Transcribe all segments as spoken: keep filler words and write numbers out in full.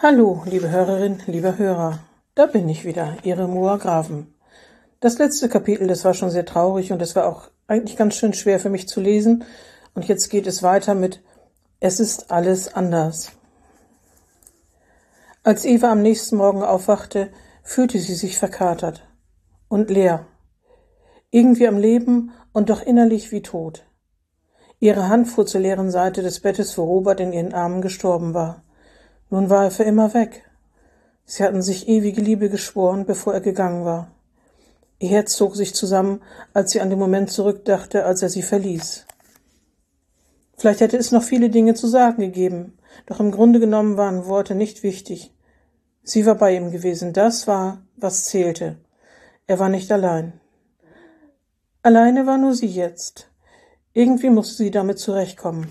Hallo, liebe Hörerin, lieber Hörer, da bin ich wieder, Ihre Moa Graven. Das letzte Kapitel, das war schon sehr traurig und es war auch eigentlich ganz schön schwer für mich zu lesen. Und jetzt geht es weiter mit Es ist alles anders. Als Eva am nächsten Morgen aufwachte, fühlte sie sich verkatert und leer. Irgendwie am Leben und doch innerlich wie tot. Ihre Hand fuhr zur leeren Seite des Bettes, wo Robert in ihren Armen gestorben war. Nun war er für immer weg. Sie hatten sich ewige Liebe geschworen, bevor er gegangen war. Ihr Herz zog sich zusammen, als sie an den Moment zurückdachte, als er sie verließ. Vielleicht hätte es noch viele Dinge zu sagen gegeben, doch im Grunde genommen waren Worte nicht wichtig. Sie war bei ihm gewesen, das war, was zählte. Er war nicht allein. Alleine war nur sie jetzt. Irgendwie musste sie damit zurechtkommen.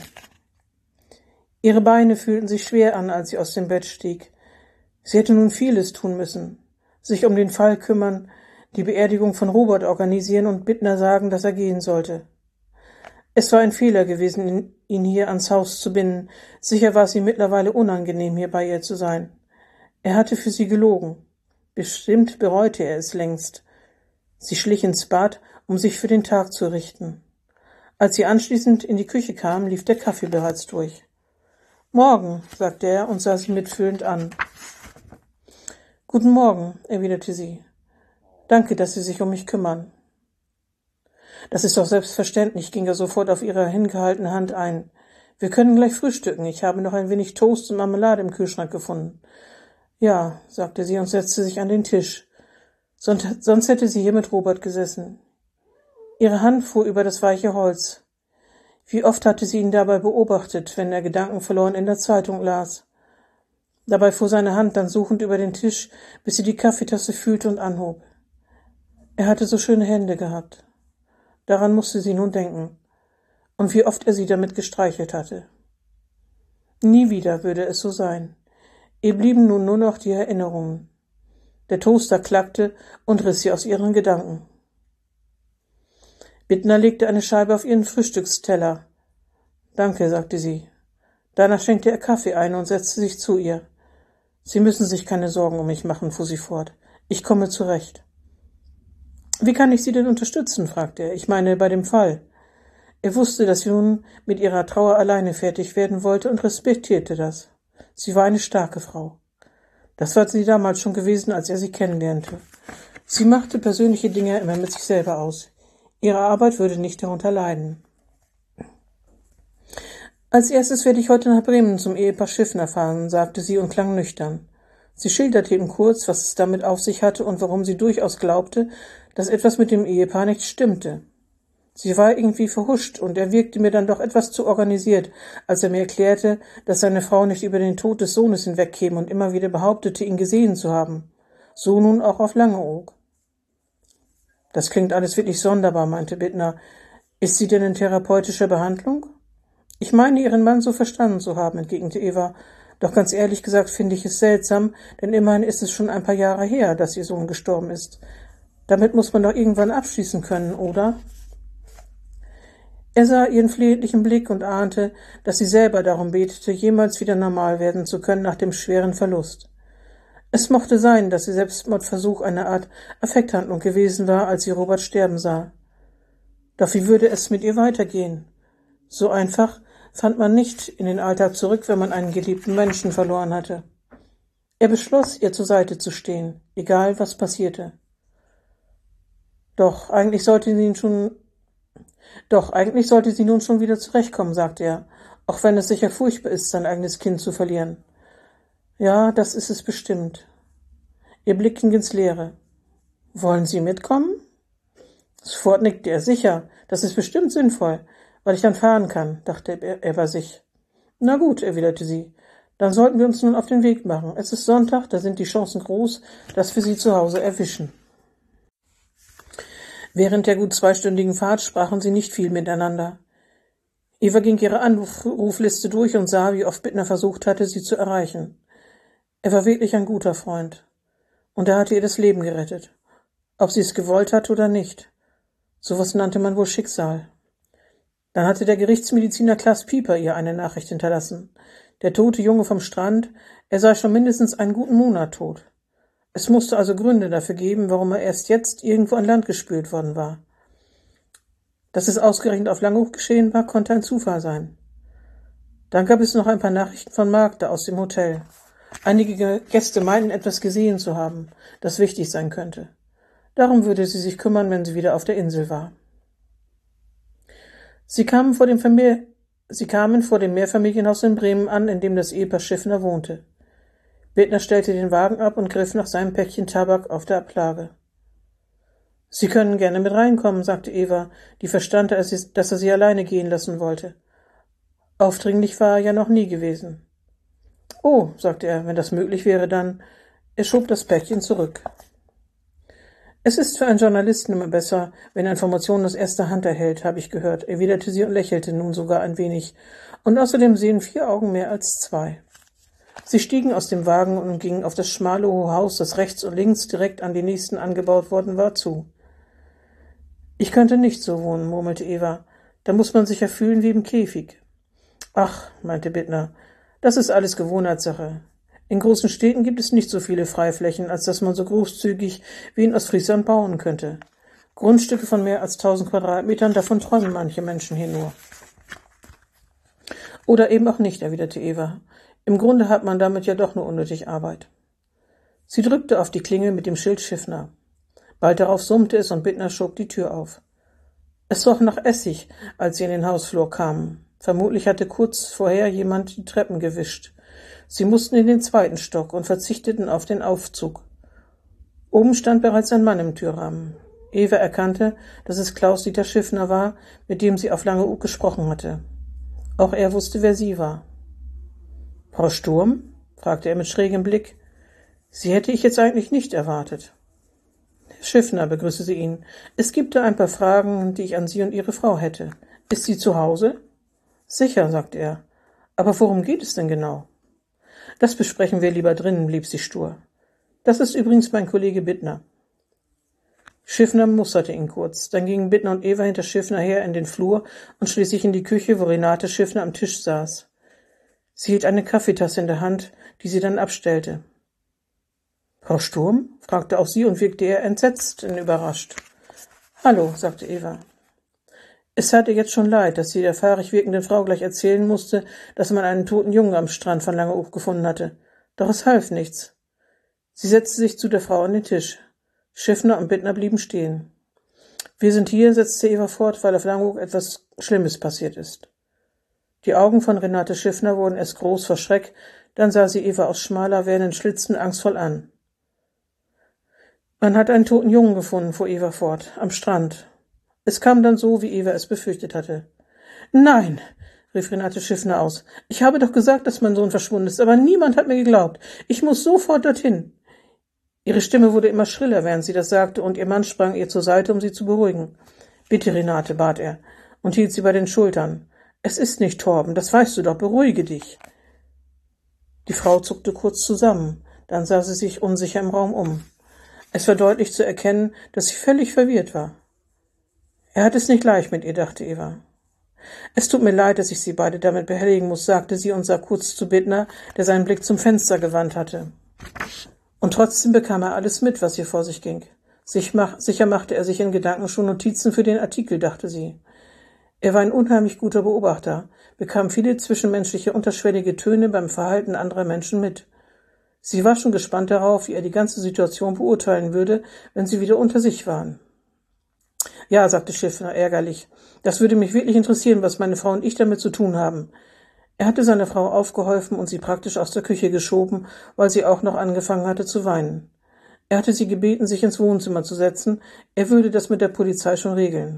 Ihre Beine fühlten sich schwer an, als sie aus dem Bett stieg. Sie hätte nun vieles tun müssen. Sich um den Fall kümmern, die Beerdigung von Robert organisieren und Bittner sagen, dass er gehen sollte. Es war ein Fehler gewesen, ihn hier ans Haus zu binden. Sicher war es ihm mittlerweile unangenehm, hier bei ihr zu sein. Er hatte für sie gelogen. Bestimmt bereute er es längst. Sie schlich ins Bad, um sich für den Tag zu richten. Als sie anschließend in die Küche kam, lief der Kaffee bereits durch. »Morgen«, sagte er und sah sie mitfühlend an. »Guten Morgen«, erwiderte sie. »Danke, dass Sie sich um mich kümmern.« »Das ist doch selbstverständlich«, ging er sofort auf ihre hingehaltene Hand ein. »Wir können gleich frühstücken. Ich habe noch ein wenig Toast und Marmelade im Kühlschrank gefunden.« »Ja«, sagte sie und setzte sich an den Tisch. Sonst, sonst hätte sie hier mit Robert gesessen. Ihre Hand fuhr über das weiche Holz. Wie oft hatte sie ihn dabei beobachtet, wenn er gedankenverloren in der Zeitung las. Dabei fuhr seine Hand dann suchend über den Tisch, bis sie die Kaffeetasse fühlte und anhob. Er hatte so schöne Hände gehabt. Daran musste sie nun denken. Und wie oft er sie damit gestreichelt hatte. Nie wieder würde es so sein. Ihr blieben nun nur noch die Erinnerungen. Der Toaster klackte und riss sie aus ihren Gedanken. Bittner legte eine Scheibe auf ihren Frühstücksteller. »Danke«, sagte sie. Danach schenkte er Kaffee ein und setzte sich zu ihr. »Sie müssen sich keine Sorgen um mich machen«, fuhr sie fort. »Ich komme zurecht.« »Wie kann ich Sie denn unterstützen?«, fragte er. »Ich meine, bei dem Fall.« Er wusste, dass sie nun mit ihrer Trauer alleine fertig werden wollte und respektierte das. Sie war eine starke Frau. Das war sie damals schon gewesen, als er sie kennenlernte. Sie machte persönliche Dinge immer mit sich selber aus. Ihre Arbeit würde nicht darunter leiden. »Als erstes werde ich heute nach Bremen zum Ehepaar Schiffner fahren«, sagte sie und klang nüchtern. Sie schilderte ihm kurz, was es damit auf sich hatte und warum sie durchaus glaubte, dass etwas mit dem Ehepaar nicht stimmte. Sie war irgendwie verhuscht und er wirkte mir dann doch etwas zu organisiert, als er mir erklärte, dass seine Frau nicht über den Tod des Sohnes hinwegkäme und immer wieder behauptete, ihn gesehen zu haben. So nun auch auf Langeoog. »Das klingt alles wirklich sonderbar«, meinte Bittner. »Ist sie denn in therapeutischer Behandlung?« »Ich meine, Ihren Mann so verstanden zu haben«, entgegnete Eva. »Doch ganz ehrlich gesagt finde ich es seltsam, denn immerhin ist es schon ein paar Jahre her, dass Ihr Sohn gestorben ist. Damit muss man doch irgendwann abschließen können, oder?« Er sah ihren flehentlichen Blick und ahnte, dass sie selber darum betete, jemals wieder normal werden zu können nach dem schweren Verlust. Es mochte sein, dass ihr Selbstmordversuch eine Art Affekthandlung gewesen war, als sie Robert sterben sah. Doch wie würde es mit ihr weitergehen? So einfach fand man nicht in den Alltag zurück, wenn man einen geliebten Menschen verloren hatte. Er beschloss, ihr zur Seite zu stehen, egal was passierte. Doch eigentlich sollte sie ihn schon, doch eigentlich sollte sie nun schon wieder zurechtkommen, sagte er, auch wenn es sicher furchtbar ist, sein eigenes Kind zu verlieren. Ja, das ist es bestimmt. Ihr Blick ging ins Leere. Wollen Sie mitkommen? Sofort nickte er. Sicher, das ist bestimmt sinnvoll, weil ich dann fahren kann, dachte er, er bei sich. Na gut, erwiderte sie. Dann sollten wir uns nun auf den Weg machen. Es ist Sonntag, da sind die Chancen groß, dass wir Sie zu Hause erwischen. Während der gut zweistündigen Fahrt sprachen sie nicht viel miteinander. Eva ging ihre Anrufliste durch und sah, wie oft Bittner versucht hatte, sie zu erreichen. Er war wirklich ein guter Freund. Und er hatte ihr das Leben gerettet. Ob sie es gewollt hatte oder nicht. Sowas nannte man wohl Schicksal. Dann hatte der Gerichtsmediziner Klaas Pieper ihr eine Nachricht hinterlassen. Der tote Junge vom Strand, er sei schon mindestens einen guten Monat tot. Es musste also Gründe dafür geben, warum er erst jetzt irgendwo an Land gespült worden war. Dass es ausgerechnet auf Langeoog geschehen war, konnte ein Zufall sein. Dann gab es noch ein paar Nachrichten von Magda aus dem Hotel. Einige Gäste meinten, etwas gesehen zu haben, das wichtig sein könnte. Darum würde sie sich kümmern, wenn sie wieder auf der Insel war. Sie kamen vor dem, Famili- sie kamen vor dem Mehrfamilienhaus in Bremen an, in dem das Ehepaar Schiffner wohnte. Bittner stellte den Wagen ab und griff nach seinem Päckchen Tabak auf der Ablage. »Sie können gerne mit reinkommen«, sagte Eva, die verstand, dass er sie alleine gehen lassen wollte. Aufdringlich war er ja noch nie gewesen. »Oh«, sagte er, »wenn das möglich wäre, dann...« Er schob das Päckchen zurück. »Es ist für einen Journalisten immer besser, wenn er Informationen aus erster Hand erhält, habe ich gehört«, erwiderte sie und lächelte nun sogar ein wenig. »Und außerdem sehen vier Augen mehr als zwei.« Sie stiegen aus dem Wagen und gingen auf das schmale hohe Haus, das rechts und links direkt an die nächsten angebaut worden war, zu. »Ich könnte nicht so wohnen«, murmelte Eva. »Da muss man sich ja fühlen wie im Käfig.« »Ach«, meinte Bittner, »das ist alles Gewohnheitssache. In großen Städten gibt es nicht so viele Freiflächen, als dass man so großzügig wie in Ostfriesland bauen könnte. Grundstücke von mehr als tausend Quadratmetern, davon träumen manche Menschen hier nur.« »Oder eben auch nicht«, erwiderte Eva. »Im Grunde hat man damit ja doch nur unnötig Arbeit.« Sie drückte auf die Klingel mit dem Schild Schiffner. Bald darauf summte es und Bittner schob die Tür auf. Es roch nach Essig, als sie in den Hausflur kamen. Vermutlich hatte kurz vorher jemand die Treppen gewischt. Sie mussten in den zweiten Stock und verzichteten auf den Aufzug. Oben stand bereits ein Mann im Türrahmen. Eva erkannte, dass es Klaus-Dieter Schiffner war, mit dem sie auf Langeoog gesprochen hatte. Auch er wusste, wer sie war. »Frau Sturm?« fragte er mit schrägem Blick. »Sie hätte ich jetzt eigentlich nicht erwartet.« »Herr Schiffner«, begrüßte sie ihn, »es gibt da ein paar Fragen, die ich an Sie und Ihre Frau hätte. Ist sie zu Hause?« »Sicher«, sagte er. »Aber worum geht es denn genau?« »Das besprechen wir lieber drinnen«, blieb sie stur. »Das ist übrigens mein Kollege Bittner.« Schiffner musterte ihn kurz. Dann gingen Bittner und Eva hinter Schiffner her in den Flur und schließlich in die Küche, wo Renate Schiffner am Tisch saß. Sie hielt eine Kaffeetasse in der Hand, die sie dann abstellte. »Frau Sturm?« fragte auch sie und wirkte eher entsetzt und überrascht. »Hallo«, sagte Eva. Es tat ihr jetzt schon leid, dass sie der fahrig wirkenden Frau gleich erzählen musste, dass man einen toten Jungen am Strand von Langeoog gefunden hatte. Doch es half nichts. Sie setzte sich zu der Frau an den Tisch. Schiffner und Bittner blieben stehen. »Wir sind hier«, setzte Eva fort, »weil auf Langeoog etwas Schlimmes passiert ist.« Die Augen von Renate Schiffner wurden erst groß vor Schreck, dann sah sie Eva aus schmaler, werdenden Schlitzen angstvoll an. »Man hat einen toten Jungen gefunden«, fuhr Eva fort, »am Strand.« Es kam dann so, wie Eva es befürchtet hatte. »Nein«, rief Renate Schiffner aus. »Ich habe doch gesagt, dass mein Sohn verschwunden ist, aber niemand hat mir geglaubt. Ich muss sofort dorthin.« Ihre Stimme wurde immer schriller, während sie das sagte, und ihr Mann sprang ihr zur Seite, um sie zu beruhigen. »Bitte, Renate«, bat er und hielt sie bei den Schultern. »Es ist nicht Torben, das weißt du doch, beruhige dich.« Die Frau zuckte kurz zusammen, dann sah sie sich unsicher im Raum um. Es war deutlich zu erkennen, dass sie völlig verwirrt war. »Er hat es nicht leicht mit ihr«, dachte Eva. »Es tut mir leid, dass ich Sie beide damit behelligen muss«, sagte sie und sah kurz zu Bittner, der seinen Blick zum Fenster gewandt hatte. Und trotzdem bekam er alles mit, was hier vor sich ging. Sicher machte er sich in Gedanken schon Notizen für den Artikel, dachte sie. Er war ein unheimlich guter Beobachter, bekam viele zwischenmenschliche unterschwellige Töne beim Verhalten anderer Menschen mit. Sie war schon gespannt darauf, wie er die ganze Situation beurteilen würde, wenn sie wieder unter sich waren. »Ja«, sagte Schiffner ärgerlich, »das würde mich wirklich interessieren, was meine Frau und ich damit zu tun haben.« Er hatte seiner Frau aufgeholfen und sie praktisch aus der Küche geschoben, weil sie auch noch angefangen hatte zu weinen. Er hatte sie gebeten, sich ins Wohnzimmer zu setzen, er würde das mit der Polizei schon regeln.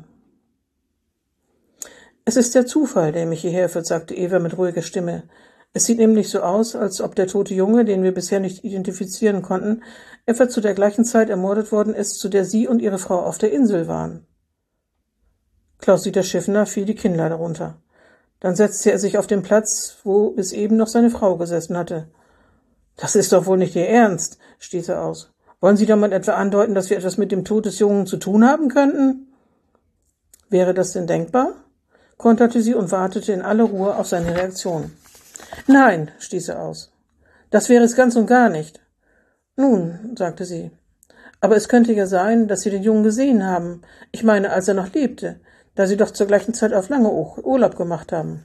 »Es ist der Zufall, der mich hierher führt«, sagte Eva mit ruhiger Stimme. »Es sieht nämlich so aus, als ob der tote Junge, den wir bisher nicht identifizieren konnten, etwa zu der gleichen Zeit ermordet worden ist, zu der Sie und Ihre Frau auf der Insel waren.« Klaus-Dieter Schiffner fiel die Kinnlade runter. Dann setzte er sich auf den Platz, wo bis eben noch seine Frau gesessen hatte. »Das ist doch wohl nicht Ihr Ernst«, stieß er aus. »Wollen Sie damit etwa andeuten, dass wir etwas mit dem Tod des Jungen zu tun haben könnten?« »Wäre das denn denkbar?« konterte sie und wartete in aller Ruhe auf seine Reaktion. Nein, stieß er aus. Das wäre es ganz und gar nicht. Nun, sagte sie, aber es könnte ja sein, dass Sie den Jungen gesehen haben. Ich meine, als er noch lebte, da Sie doch zur gleichen Zeit auf Langeoog Urlaub gemacht haben.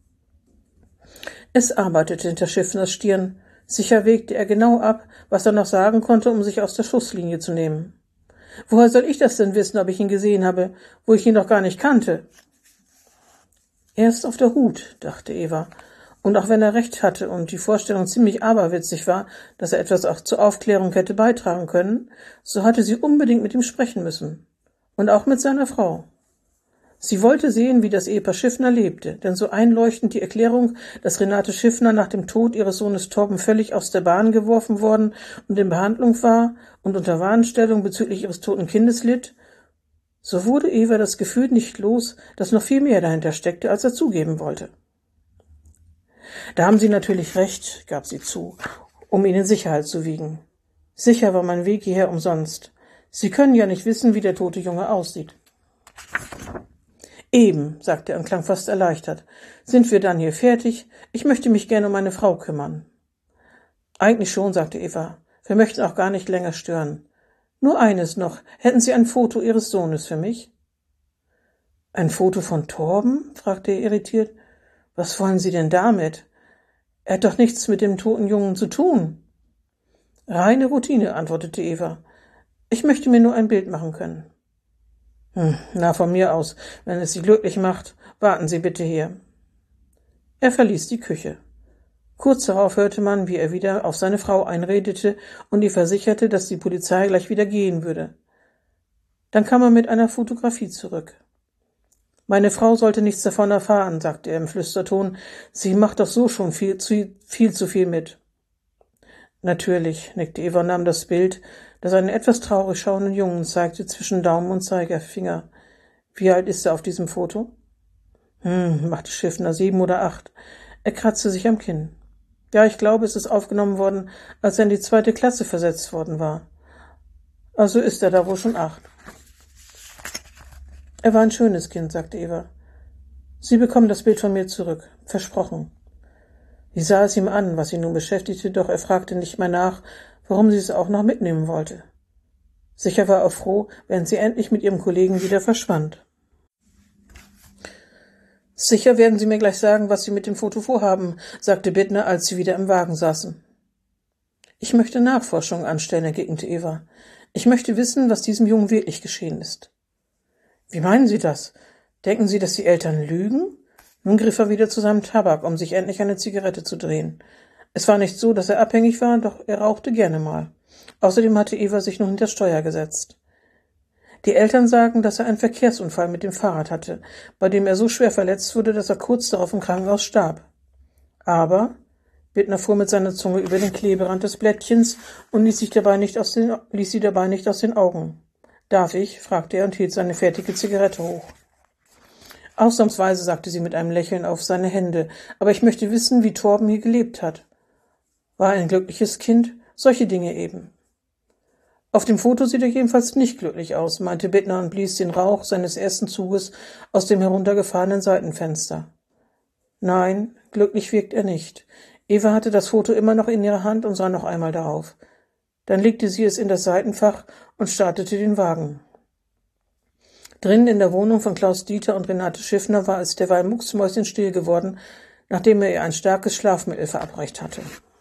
Es arbeitete hinter Schiffners Stirn. Sicher wägte er genau ab, was er noch sagen konnte, um sich aus der Schusslinie zu nehmen. Woher soll ich das denn wissen, ob ich ihn gesehen habe, wo ich ihn doch gar nicht kannte? Er ist auf der Hut, dachte Eva. Und auch wenn er recht hatte und die Vorstellung ziemlich aberwitzig war, dass er etwas auch zur Aufklärung hätte beitragen können, so hatte sie unbedingt mit ihm sprechen müssen. Und auch mit seiner Frau. Sie wollte sehen, wie das Ehepaar Schiffner lebte, denn so einleuchtend die Erklärung, dass Renate Schiffner nach dem Tod ihres Sohnes Torben völlig aus der Bahn geworfen worden und in Behandlung war und unter Warnstellung bezüglich ihres toten Kindes litt, so wurde Eva das Gefühl nicht los, dass noch viel mehr dahinter steckte, als er zugeben wollte. Da haben Sie natürlich recht, gab sie zu, um ihn in Sicherheit zu wiegen. Sicher war mein Weg hierher umsonst. Sie können ja nicht wissen, wie der tote Junge aussieht. Eben, sagte er und klang fast erleichtert. Sind wir dann hier fertig? Ich möchte mich gerne um meine Frau kümmern. Eigentlich schon, sagte Eva. Wir möchten auch gar nicht länger stören. Nur eines noch. Hätten Sie ein Foto Ihres Sohnes für mich? Ein Foto von Torben? Fragte er irritiert. Was wollen Sie denn damit? Er hat doch nichts mit dem toten Jungen zu tun. Reine Routine, antwortete Eva. Ich möchte mir nur ein Bild machen können. Hm, na, von mir aus. Wenn es Sie glücklich macht, warten Sie bitte hier. Er verließ die Küche. Kurz darauf hörte man, wie er wieder auf seine Frau einredete und ihr versicherte, dass die Polizei gleich wieder gehen würde. Dann kam er mit einer Fotografie zurück. Meine Frau sollte nichts davon erfahren, sagte er im Flüsterton. Sie macht doch so schon viel zu, viel zu viel mit. Natürlich, nickte Eva und nahm das Bild, das einen etwas traurig schauenden Jungen zeigte, zwischen Daumen und Zeigefinger. Wie alt ist er auf diesem Foto? Hm, machte Schiffner, sieben oder acht. Er kratzte sich am Kinn. Ja, ich glaube, es ist aufgenommen worden, als er in die zweite Klasse versetzt worden war. Also ist er da wohl schon acht. Er war ein schönes Kind, sagte Eva. Sie bekommen das Bild von mir zurück. Versprochen. Sie sah es ihm an, was ihn nun beschäftigte, doch er fragte nicht mehr nach, warum sie es auch noch mitnehmen wollte. Sicher war er froh, wenn sie endlich mit ihrem Kollegen wieder verschwand. Sicher werden Sie mir gleich sagen, was Sie mit dem Foto vorhaben, sagte Bittner, als sie wieder im Wagen saßen. Ich möchte Nachforschungen anstellen, entgegnete Eva. Ich möchte wissen, was diesem Jungen wirklich geschehen ist. Wie meinen Sie das? Denken Sie, dass die Eltern lügen? Nun griff er wieder zu seinem Tabak, um sich endlich eine Zigarette zu drehen. Es war nicht so, dass er abhängig war, doch er rauchte gerne mal. Außerdem hatte Eva sich nun hinter Steuer gesetzt. Die Eltern sagen, dass er einen Verkehrsunfall mit dem Fahrrad hatte, bei dem er so schwer verletzt wurde, dass er kurz darauf im Krankenhaus starb. Aber Bittner fuhr mit seiner Zunge über den Kleberand des Blättchens und ließ, sich dabei nicht aus den, ließ sie dabei nicht aus den Augen. »Darf ich?« fragte er und hielt seine fertige Zigarette hoch. »Ausnahmsweise«, sagte sie mit einem Lächeln auf seine Hände, »aber ich möchte wissen, wie Torben hier gelebt hat. War er ein glückliches Kind? Solche Dinge eben.« »Auf dem Foto sieht er jedenfalls nicht glücklich aus«, meinte Bittner und blies den Rauch seines ersten Zuges aus dem heruntergefahrenen Seitenfenster. »Nein, glücklich wirkt er nicht.« Eva hatte das Foto immer noch in ihrer Hand und sah noch einmal darauf. Dann legte sie es in das Seitenfach und startete den Wagen. Drinnen in der Wohnung von Klaus Dieter und Renate Schiffner war es derweil mucksmäuschenstill geworden, nachdem er ihr ein starkes Schlafmittel verabreicht hatte.